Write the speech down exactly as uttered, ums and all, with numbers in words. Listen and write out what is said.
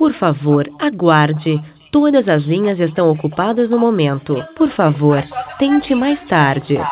Por favor, aguarde. Todas as linhas estão ocupadas no momento. Por favor, tente mais tarde.